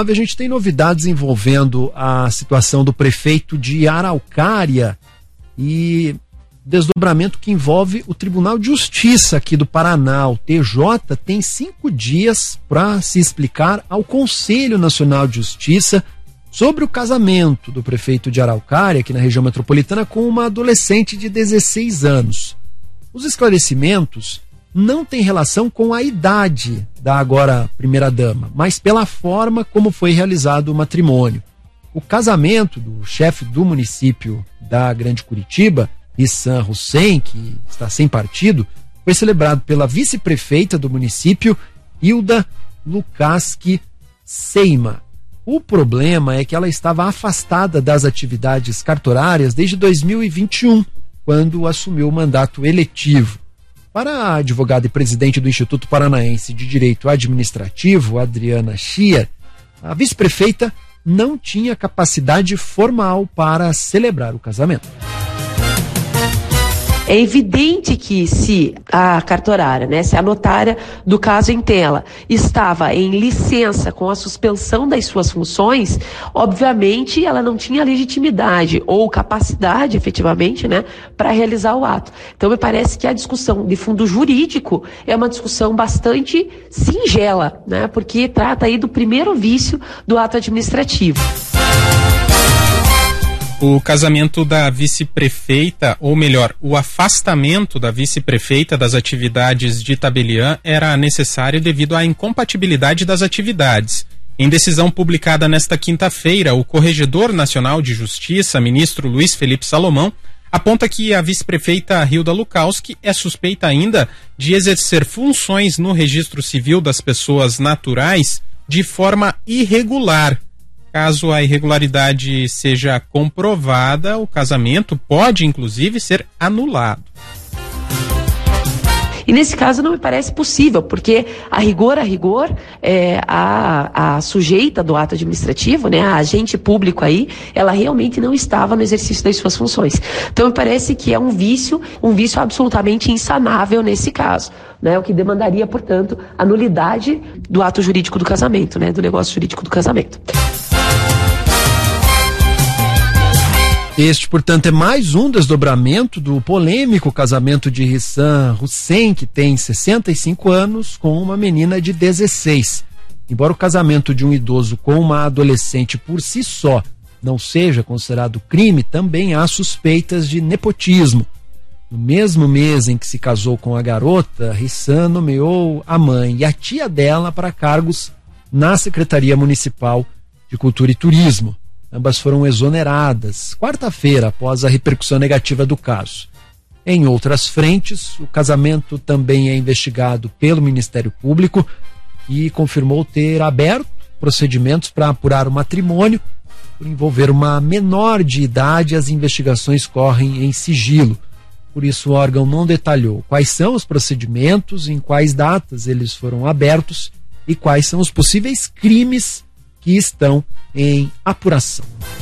A gente tem novidades envolvendo a situação do prefeito de Araucária e desdobramento que envolve o Tribunal de Justiça aqui do Paraná. O TJ tem 5 dias para se explicar ao Conselho Nacional de Justiça sobre o casamento do prefeito de Araucária, aqui na região metropolitana, com uma adolescente de 16 anos. Os esclarecimentos não têm relação com a idade da agora primeira-dama, mas pela forma como foi realizado o matrimônio. O casamento do chefe do município da Grande Curitiba, Hissan Hussein, que está sem partido, foi celebrado pela vice-prefeita do município, Hilda Lukaski Seima. O problema é que ela estava afastada das atividades cartorárias desde 2021, quando assumiu o mandato eletivo. Para a advogada e presidente do Instituto Paranaense de Direito Administrativo, Adriana Chia, a vice-prefeita não tinha capacidade formal para celebrar o casamento. É evidente que se a cartorária, né, se a notária do caso em tela estava em licença com a suspensão das suas funções, obviamente ela não tinha legitimidade ou capacidade, efetivamente, né, para realizar o ato. Então me parece que a discussão de fundo jurídico é uma discussão bastante singela, né, porque trata aí do primeiro vício do ato administrativo. O casamento da vice-prefeita, ou melhor, o afastamento da vice-prefeita das atividades de Itabeliã era necessário devido à incompatibilidade das atividades. Em decisão publicada nesta quinta-feira, o Corregedor Nacional de Justiça, ministro Luiz Felipe Salomão, aponta que a vice-prefeita Hilda Lukaski é suspeita ainda de exercer funções no registro civil das pessoas naturais de forma irregular. Caso a irregularidade seja comprovada, o casamento pode, inclusive, ser anulado. E nesse caso não me parece possível, porque a rigor, a sujeita do ato administrativo, né, a agente público aí, ela realmente não estava no exercício das suas funções. Então me parece que é um vício absolutamente insanável nesse caso, né, o que demandaria, portanto, a nulidade do ato jurídico do casamento, né, do negócio jurídico do casamento. Este, portanto, é mais um desdobramento do polêmico casamento de Hissan Hussein, que tem 65 anos, com uma menina de 16. Embora o casamento de um idoso com uma adolescente por si só não seja considerado crime, também há suspeitas de nepotismo. No mesmo mês em que se casou com a garota, Hissan nomeou a mãe e a tia dela para cargos na Secretaria Municipal de Cultura e Turismo. Ambas foram exoneradas quarta-feira após a repercussão negativa do caso. Em outras frentes, o casamento também é investigado pelo Ministério Público e confirmou ter aberto procedimentos para apurar o matrimônio. Por envolver uma menor de idade, as investigações correm em sigilo. Por isso, o órgão não detalhou quais são os procedimentos, em quais datas eles foram abertos e quais são os possíveis crimes que estão em apuração.